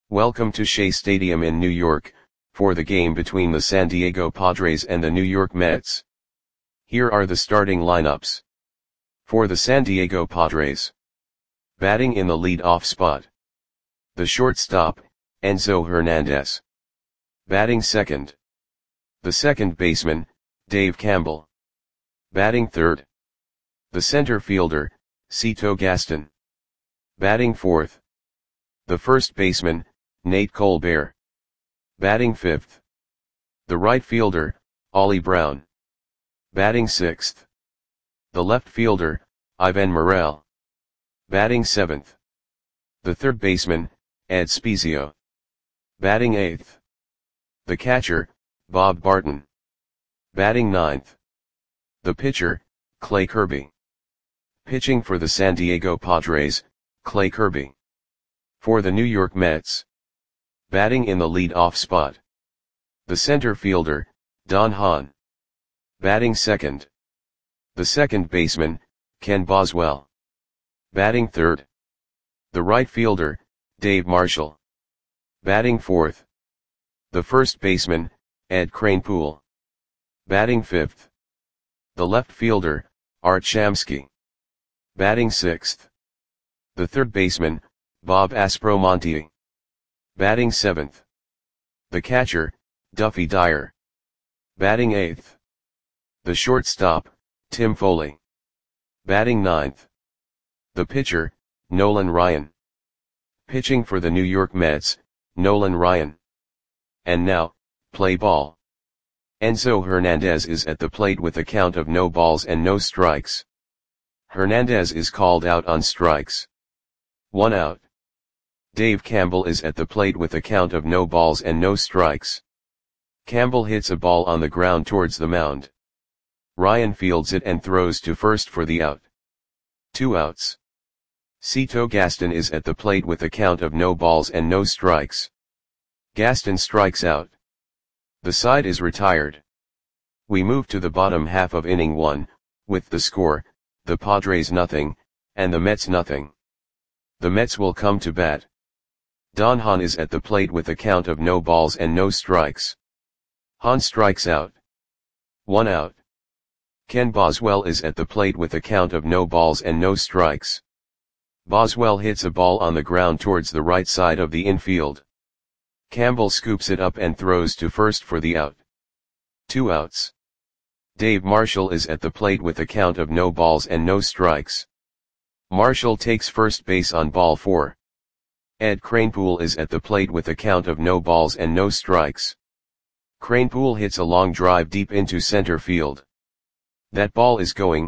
Welcome to Shea Stadium in New York, for the game between the San Diego Padres and the New York Mets. Here are the starting lineups. For the San Diego Padres. Batting in the lead-off spot. The shortstop, Enzo Hernandez. Batting second. The second baseman, Dave Campbell. Batting third. The center fielder, Cito Gaston. Batting fourth. The first baseman, Nate Colbert. Batting fifth. The right fielder, Ollie Brown. Batting sixth. The left fielder, Ivan Morel. Batting seventh. The third baseman, Ed Spezio. Batting eighth. The catcher, Bob Barton. Batting ninth. The pitcher, Clay Kirby. Pitching for the San Diego Padres, Clay Kirby. For the New York Mets. Batting in the lead-off spot. The center fielder, Don Hahn. Batting second. The second baseman, Ken Boswell. Batting third. The right fielder, Dave Marshall. Batting fourth. The first baseman, Ed Kranepool. Batting fifth. The left fielder, Art Shamsky. Batting sixth. The third baseman, Bob Aspromonte. Batting seventh. The catcher, Duffy Dyer. Batting eighth. The shortstop, Tim Foley. Batting ninth. The pitcher, Nolan Ryan. Pitching for the New York Mets, Nolan Ryan. And now, play ball. Enzo Hernandez is at the plate with a count of no balls and no strikes. Hernandez is called out on strikes. 1 out. Dave Campbell is at the plate with a count of no balls and no strikes. Campbell hits a ball on the ground towards the mound. Ryan fields it and throws to first for the out. 2 outs. Cito Gaston is at the plate with a count of no balls and no strikes. Gaston strikes out. The side is retired. We move to the bottom half of inning 1, with the score, the Padres nothing, and the Mets nothing. The Mets will come to bat. Don Hahn is at the plate with a count of no balls and no strikes. Hahn strikes out. 1 out. Ken Boswell is at the plate with a count of no balls and no strikes. Boswell hits a ball on the ground towards the right side of the infield. Campbell scoops it up and throws to first for the out. 2 outs. Dave Marshall is at the plate with a count of no balls and no strikes. Marshall takes first base on ball 4. Ed Kranepool is at the plate with a count of no balls and no strikes. Kranepool hits a long drive deep into center field. That ball is gone.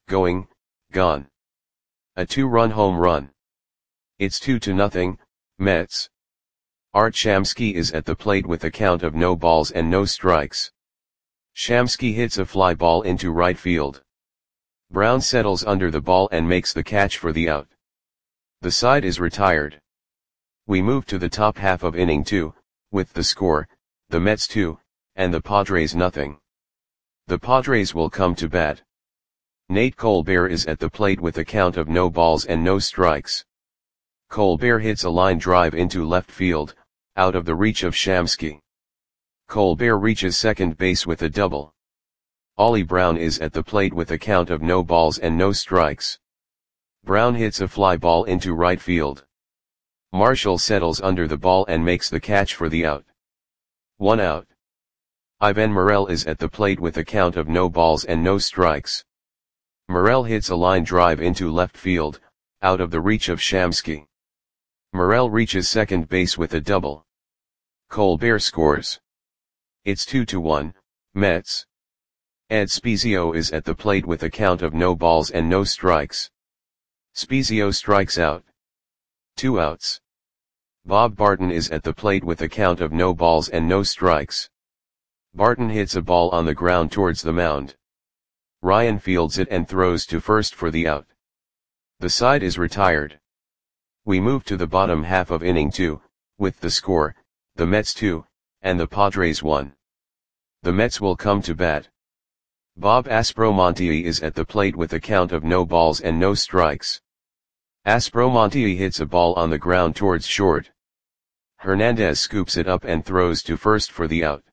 A 2-run home run. It's 2-0, Mets. Art Shamsky is at the plate with a count of no balls and no strikes. Shamsky hits a fly ball into right field. Brown settles under the ball and makes the catch for the out. The side is retired. We move to the top half of inning 2, with the score, the Mets 2, and the Padres nothing. The Padres will come to bat. Nate Colbert is at the plate with a count of no balls and no strikes. Colbert hits a line drive into left field, out of the reach of Shamsky. Colbert reaches second base with a double. Ollie Brown is at the plate with a count of no balls and no strikes. Brown hits a fly ball into right field. Marshall settles under the ball and makes the catch for the out. 1 out. Ivan Morel is at the plate with a count of no balls and no strikes. Morel hits a line drive into left field, out of the reach of Shamsky. Morel reaches second base with a double. Colbert scores. It's 2-1, Mets. Ed Spezio is at the plate with a count of no balls and no strikes. Spezio strikes out. 2 outs. Bob Barton is at the plate with a count of no balls and no strikes. Barton hits a ball on the ground towards the mound. Ryan fields it and throws to first for the out. The side is retired. We move to the bottom half of inning 2, with the score, the Mets 2, and the Padres 1. The Mets will come to bat. Bob Aspromonte is at the plate with a count of no balls and no strikes. Aspromonte hits a ball on the ground towards short. Hernandez scoops it up and throws to first for the out.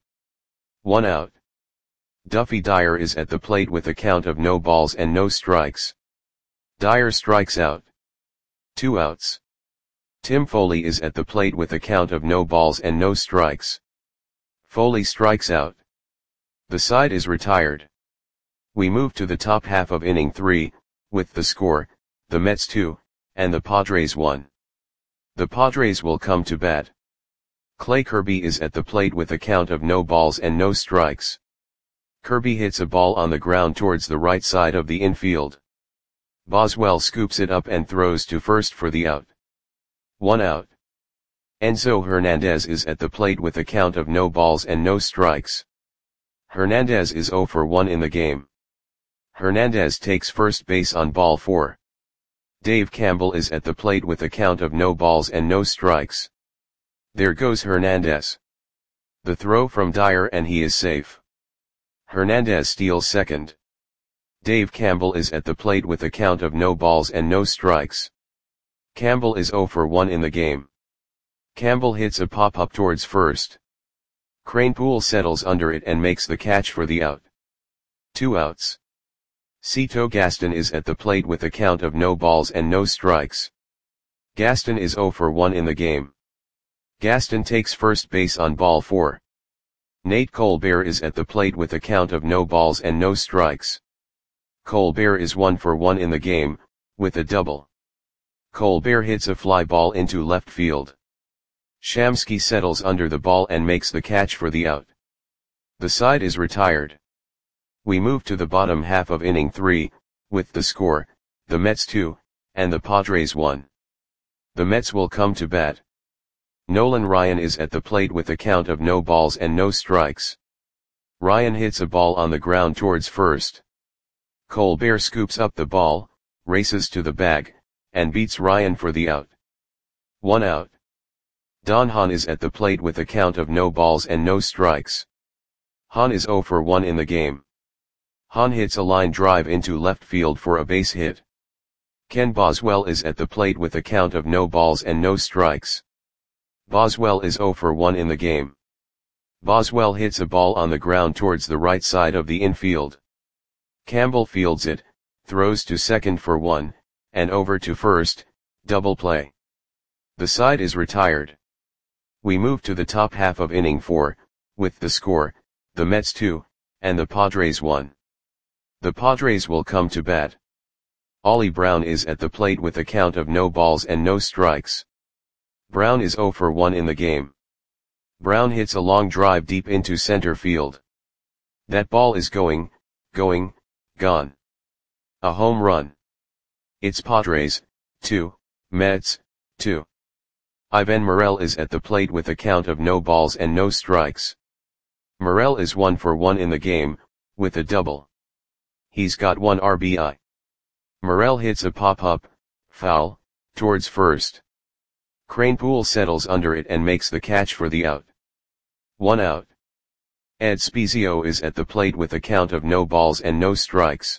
1 out. Duffy Dyer is at the plate with a count of no balls and no strikes. Dyer strikes out. 2 outs. Tim Foley is at the plate with a count of no balls and no strikes. Foley strikes out. The side is retired. We move to the top half of inning 3, with the score, the Mets 2, and the Padres 1. The Padres will come to bat. Clay Kirby is at the plate with a count of no balls and no strikes. Kirby hits a ball on the ground towards the right side of the infield. Boswell scoops it up and throws to first for the out. 1 out. Enzo Hernandez is at the plate with a count of no balls and no strikes. Hernandez is 0 for 1 in the game. Hernandez takes first base on ball 4. Dave Campbell is at the plate with a count of no balls and no strikes. There goes Hernandez. The throw from Dyer and he is safe. Hernandez steals second. Dave Campbell is at the plate with a count of no balls and no strikes. Campbell is 0 for 1 in the game. Campbell hits a pop-up towards first. Kranepool settles under it and makes the catch for the out. 2 outs. Cito Gaston is at the plate with a count of no balls and no strikes. Gaston is 0 for 1 in the game. Gaston takes first base on ball 4. Nate Colbert is at the plate with a count of no balls and no strikes. Colbert is 1 for 1 in the game, with a double. Colbert hits a fly ball into left field. Shamsky settles under the ball and makes the catch for the out. The side is retired. We move to the bottom half of inning 3, with the score, the Mets 2, and the Padres 1. The Mets will come to bat. Nolan Ryan is at the plate with a count of no balls and no strikes. Ryan hits a ball on the ground towards first. Colbert scoops up the ball, races to the bag, and beats Ryan for the out. 1 out. Don Hahn is at the plate with a count of no balls and no strikes. Hahn is 0 for 1 in the game. Hahn hits a line drive into left field for a base hit. Ken Boswell is at the plate with a count of no balls and no strikes. Boswell is 0 for 1 in the game. Boswell hits a ball on the ground towards the right side of the infield. Campbell fields it, throws to second for 1, and over to first, double play. The side is retired. We move to the top half of inning 4, with the score, the Mets 2, and the Padres 1. The Padres will come to bat. Ollie Brown is at the plate with a count of no balls and no strikes. Brown is 0 for 1 in the game. Brown hits a long drive deep into center field. That ball is going, gone. A home run. It's Padres, 2, Mets, 2. Ivan Morel is at the plate with a count of no balls and no strikes. Morel is 1 for 1 in the game, with a double. He's got 1 RBI. Morel hits a pop-up, foul, towards first. Kranepool settles under it and makes the catch for the out. 1 out. Ed Spezio is at the plate with a count of no balls and no strikes.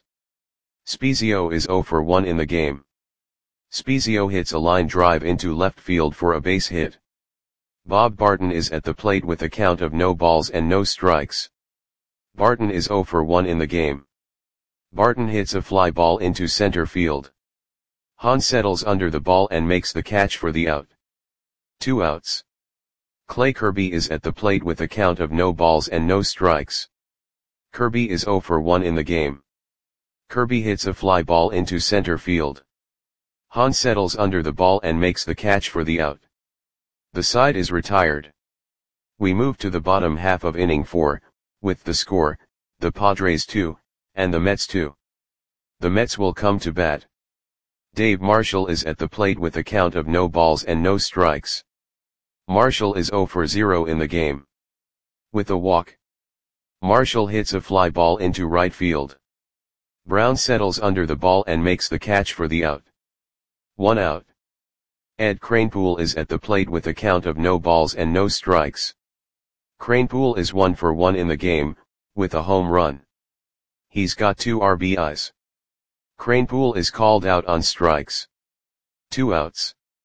Spezio is 0 for 1 in the game. Spezio hits a line drive into left field for a base hit. Bob Barton is at the plate with a count of no balls and no strikes. Barton is 0 for 1 in the game. Barton hits a fly ball into center field. Hahn settles under the ball and makes the catch for the out. 2 outs. Clay Kirby is at the plate with a count of no balls and no strikes. Kirby is 0 for 1 in the game. Kirby hits a fly ball into center field. Hahn settles under the ball and makes the catch for the out. The side is retired. We move to the bottom half of inning 4, with the score, the Padres 2, and the Mets 2. The Mets will come to bat. Dave Marshall is at the plate with a count of no balls and no strikes. Marshall is 0 for 0 in the game. With a walk. Marshall hits a fly ball into right field. Brown settles under the ball and makes the catch for the out. 1 out. Ed Kranepool is at the plate with a count of no balls and no strikes. Kranepool is 1 for 1 in the game, with a home run. He's got 2 RBIs. Kranepool is called out on strikes. 2 outs.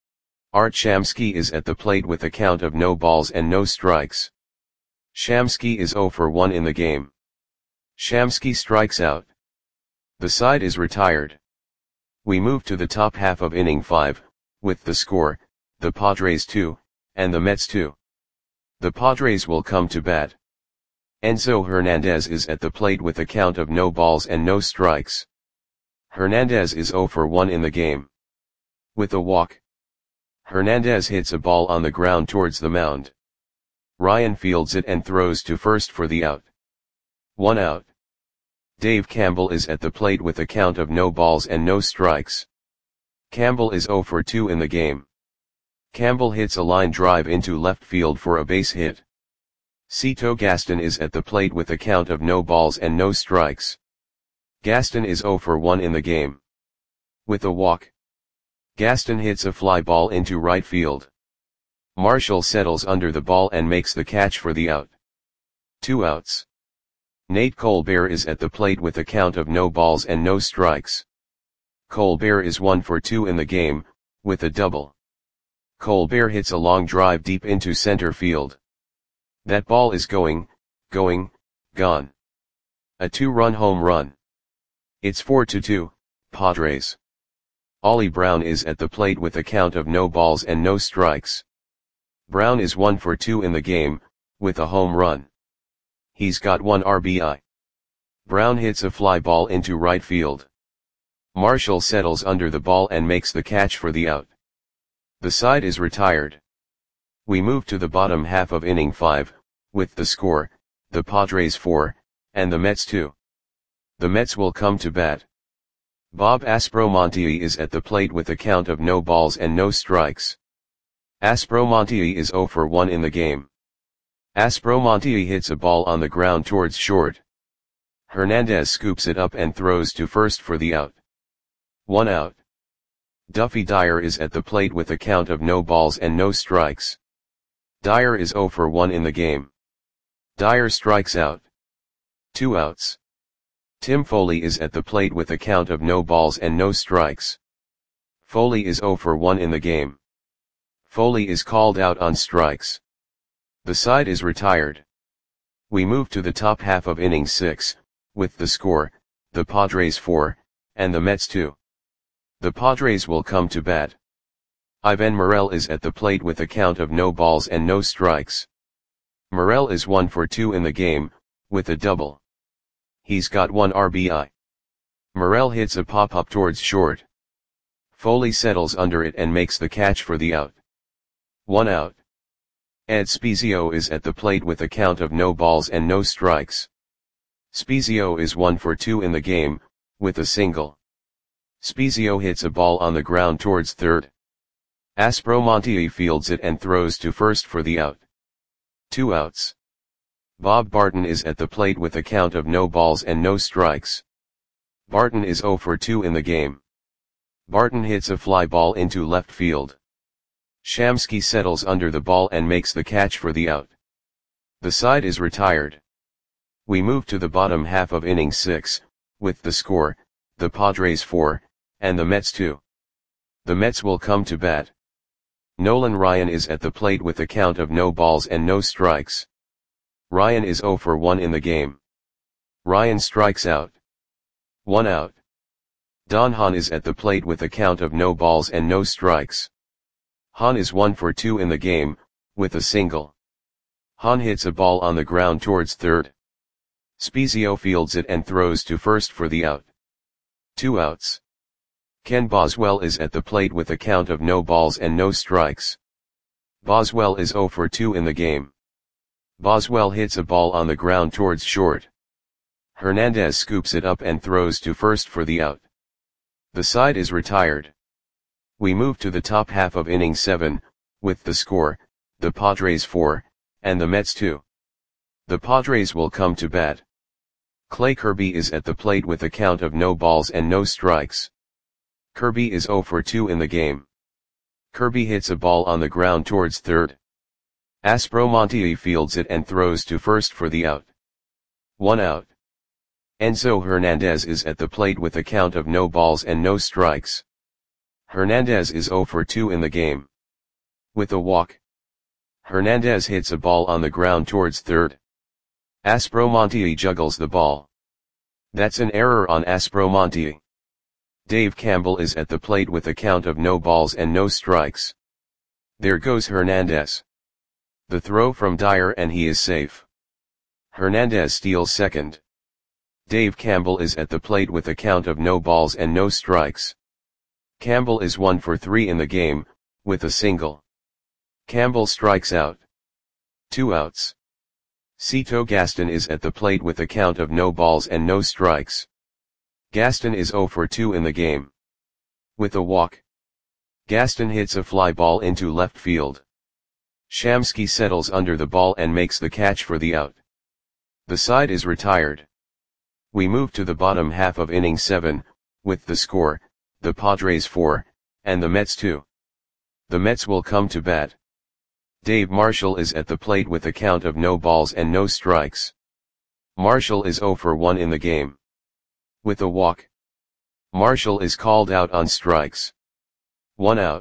Art Shamsky is at the plate with a count of no balls and no strikes. Shamsky is 0 for 1 in the game. Shamsky strikes out. The side is retired. We move to the top half of inning 5, with the score, the Padres 2, and the Mets 2. The Padres will come to bat. Enzo Hernandez is at the plate with a count of no balls and no strikes. Hernandez is 0 for 1 in the game. With a walk, Hernandez hits a ball on the ground towards the mound. Ryan fields it and throws to first for the out. 1 out. Dave Campbell is at the plate with a count of no balls and no strikes. Campbell is 0 for 2 in the game. Campbell hits a line drive into left field for a base hit. Cito Gaston is at the plate with a count of no balls and no strikes. Gaston is 0 for 1 in the game. With a walk, Gaston hits a fly ball into right field. Marshall settles under the ball and makes the catch for the out. 2 outs. Nate Colbert is at the plate with a count of no balls and no strikes. Colbert is 1 for 2 in the game, with a double. Colbert hits a long drive deep into center field. That ball is gone. A 2-run home run. It's 4-2, Padres. Ollie Brown is at the plate with a count of no balls and no strikes. Brown is 1 for 2 in the game, with a home run. He's got 1 RBI. Brown hits a fly ball into right field. Marshall settles under the ball and makes the catch for the out. The side is retired. We move to the bottom half of inning 5, with the score, the Padres 4, and the Mets 2. The Mets will come to bat. Bob Aspromonte is at the plate with a count of no balls and no strikes. Aspromonte is 0 for 1 in the game. Aspromonte hits a ball on the ground towards short. Hernandez scoops it up and throws to first for the out. 1 out. Duffy Dyer is at the plate with a count of no balls and no strikes. Dyer is 0 for 1 in the game. Dyer strikes out. 2 outs. Tim Foley is at the plate with a count of no balls and no strikes. Foley is 0 for 1 in the game. Foley is called out on strikes. The side is retired. We move to the top half of inning 6, with the score, the Padres 4, and the Mets 2. The Padres will come to bat. Ivan Morel is at the plate with a count of no balls and no strikes. Morel is 1 for 2 in the game, with a double. He's got 1 RBI. Morel hits a pop-up towards short. Foley settles under it and makes the catch for the out. 1 out. Ed Spezio is at the plate with a count of no balls and no strikes. Spezio is 1 for 2 in the game, with a single. Spezio hits a ball on the ground towards third. Aspromonte fields it and throws to first for the out. 2 outs. Bob Barton is at the plate with a count of no balls and no strikes. Barton is 0 for 2 in the game. Barton hits a fly ball into left field. Shamsky settles under the ball and makes the catch for the out. The side is retired. We move to the bottom half of inning 6, with the score, the Padres 4, and the Mets 2. The Mets will come to bat. Nolan Ryan is at the plate with a count of no balls and no strikes. Ryan is 0 for 1 in the game. Ryan strikes out. 1 out. Don Hahn is at the plate with a count of no balls and no strikes. Hahn is 1 for 2 in the game, with a single. Hahn hits a ball on the ground towards third. Spezio fields it and throws to first for the out. 2 outs. Ken Boswell is at the plate with a count of no balls and no strikes. Boswell is 0 for 2 in the game. Boswell hits a ball on the ground towards short. Hernandez scoops it up and throws to first for the out. The side is retired. We move to the top half of inning 7, with the score, the Padres 4, and the Mets 2. The Padres will come to bat. Clay Kirby is at the plate with a count of no balls and no strikes. Kirby is 0 for 2 in the game. Kirby hits a ball on the ground towards third. Aspromonte fields it and throws to first for the out. 1 out. Enzo Hernandez is at the plate with a count of no balls and no strikes. Hernandez is 0 for 2 in the game. With a walk. Hernandez hits a ball on the ground towards third. Aspromonte juggles the ball. That's an error on Aspromonte. Dave Campbell is at the plate with a count of no balls and no strikes. There goes Hernandez. The throw from Dyer and he is safe. Hernandez steals second. Dave Campbell is at the plate with a count of no balls and no strikes. Campbell is 1 for 3 in the game, with a single. Campbell strikes out. 2 outs. Cito Gaston is at the plate with a count of no balls and no strikes. Gaston is 0 for 2 in the game. With a walk. Gaston hits a fly ball into left field. Shamsky settles under the ball and makes the catch for the out. The side is retired. We move to the bottom half of inning 7, with the score, the Padres 4, and the Mets 2. The Mets will come to bat. Dave Marshall is at the plate with a count of no balls and no strikes. Marshall is 0 for 1 in the game. With a walk. Marshall is called out on strikes. 1 out.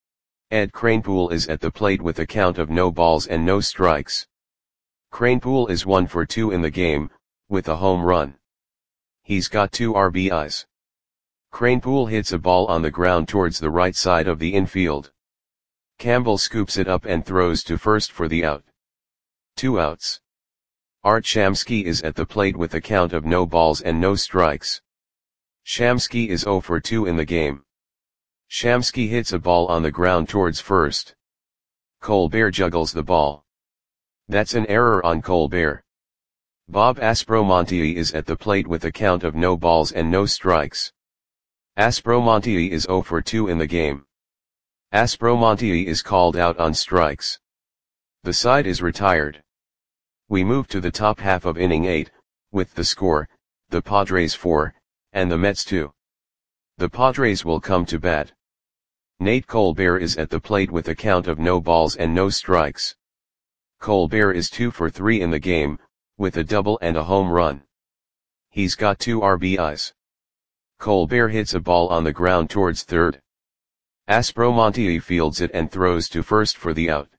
Ed Kranepool is at the plate with a count of no balls and no strikes. Kranepool is 1 for 2 in the game, with a home run. He's got 2 RBIs. Kranepool hits a ball on the ground towards the right side of the infield. Campbell scoops it up and throws to first for the out. 2 outs. Art Shamsky is at the plate with a count of no balls and no strikes. Shamsky is 0 for 2 in the game. Shamsky hits a ball on the ground towards first. Colbert juggles the ball. That's an error on Colbert. Bob Aspromonte is at the plate with a count of no balls and no strikes. Aspromonte is 0 for 2 in the game. Aspromonte is called out on strikes. The side is retired. We move to the top half of inning 8, with the score, the Padres 4, and the Mets 2. The Padres will come to bat. Nate Colbert is at the plate with a count of no balls and no strikes. Colbert is 2 for 3 in the game, with a double and a home run. He's got 2 RBIs. Colbert hits a ball on the ground towards third. Aspromonte fields it and throws to first for the out.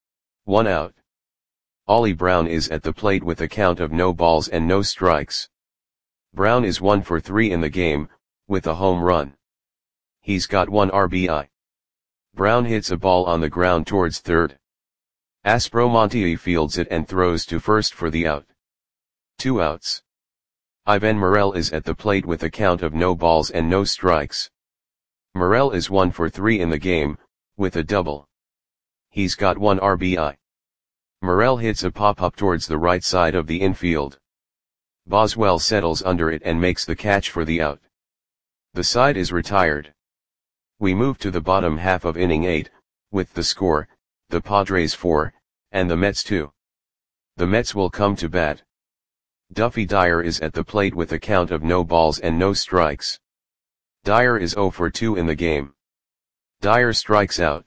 1 out. Ollie Brown is at the plate with a count of no balls and no strikes. Brown is 1 for 3 in the game, with a home run. He's got 1 RBI. Brown hits a ball on the ground towards third. Aspromonte fields it and throws to first for the out. 2 outs. Ivan Morel is at the plate with a count of no balls and no strikes. Morel is 1 for 3 in the game, with a double. He's got 1 RBI. Morel hits a pop-up towards the right side of the infield. Boswell settles under it and makes the catch for the out. The side is retired. We move to the bottom half of inning 8, with the score, the Padres 4, and the Mets 2. The Mets will come to bat. Duffy Dyer is at the plate with a count of no balls and no strikes. Dyer is 0 for 2 in the game. Dyer strikes out.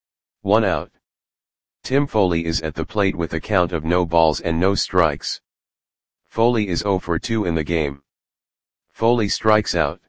1 out. Tim Foley is at the plate with a count of no balls and no strikes. Foley is 0 for 2 in the game. Foley strikes out.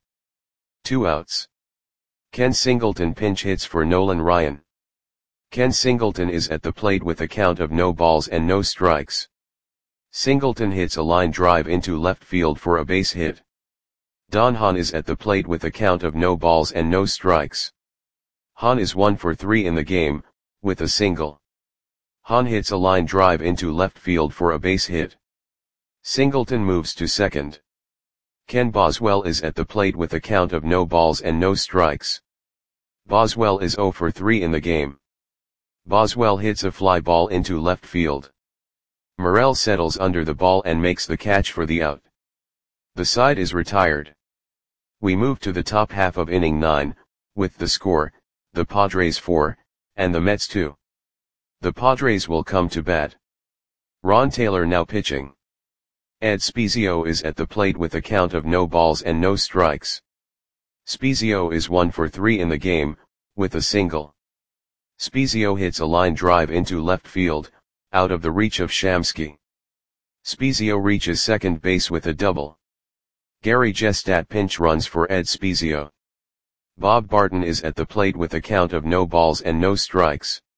2 outs. Ken Singleton pinch hits for Nolan Ryan. Ken Singleton is at the plate with a count of no balls and no strikes. Singleton hits a line drive into left field for a base hit. Don Hahn is at the plate with a count of no balls and no strikes. Hahn is 1 for 3 in the game, with a single. Hahn hits a line drive into left field for a base hit. Singleton moves to second. Ken Boswell is at the plate with a count of no balls and no strikes. Boswell is 0 for 3 in the game. Boswell hits a fly ball into left field. Morel settles under the ball and makes the catch for the out. The side is retired. We move to the top half of inning 9, with the score, the Padres 4, and the Mets 2. The Padres will come to bat. Ron Taylor now pitching. Ed Spezio is at the plate with a count of no balls and no strikes. Spezio is 1 for 3 in the game, with a single. Spezio hits a line drive into left field, out of the reach of Shamsky. Spezio reaches second base with a double. Gary Gestat pinch runs for Ed Spezio. Bob Barton is at the plate with a count of no balls and no strikes.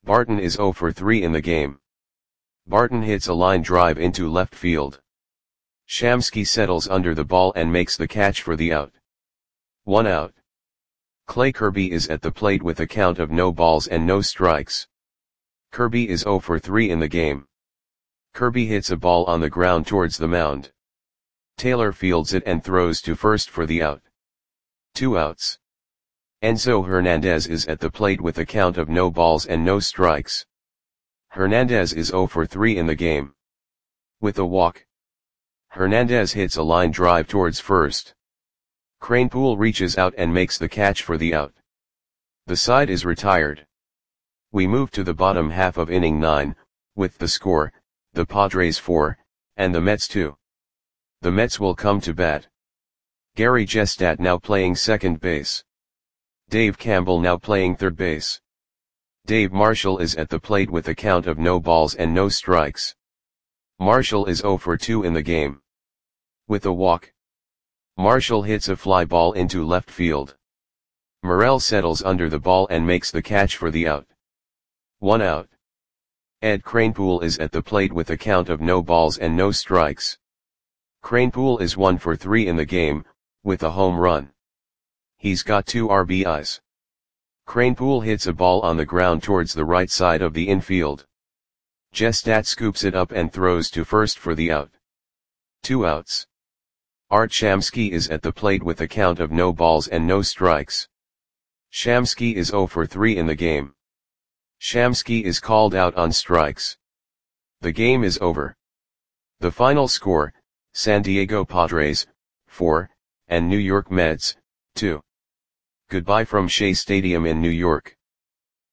Barton is 0 for 3 in the game. Barton hits a line drive into left field. Shamsky settles under the ball and makes the catch for the out. 1 out. Clay Kirby is at the plate with a count of no balls and no strikes. Kirby is 0 for 3 in the game. Kirby hits a ball on the ground towards the mound. Taylor fields it and throws to first for the out. 2 outs. Enzo Hernandez is at the plate with a count of no balls and no strikes. Hernandez is 0 for 3 in the game. With a walk, Hernandez hits a line drive towards first. Kranepool reaches out and makes the catch for the out. The side is retired. We move to the bottom half of inning 9, with the score, the Padres 4, and the Mets 2. The Mets will come to bat. Gary Gestat now playing second base. Dave Campbell now playing third base. Dave Marshall is at the plate with a count of no balls and no strikes. Marshall is 0 for 2 in the game. With a walk, Marshall hits a fly ball into left field. Morel settles under the ball and makes the catch for the out. 1 out. Ed Kranepool is at the plate with a count of no balls and no strikes. Kranepool is 1 for 3 in the game, with a home run. He's got 2 RBIs. Kranepool hits a ball on the ground towards the right side of the infield. Gestat scoops it up and throws to first for the out. 2 outs. Art Shamsky is at the plate with a count of no balls and no strikes. Shamsky is 0 for 3 in the game. Shamsky is called out on strikes. The game is over. The final score, San Diego Padres, 4, and New York Mets, 2. Goodbye from Shea Stadium in New York.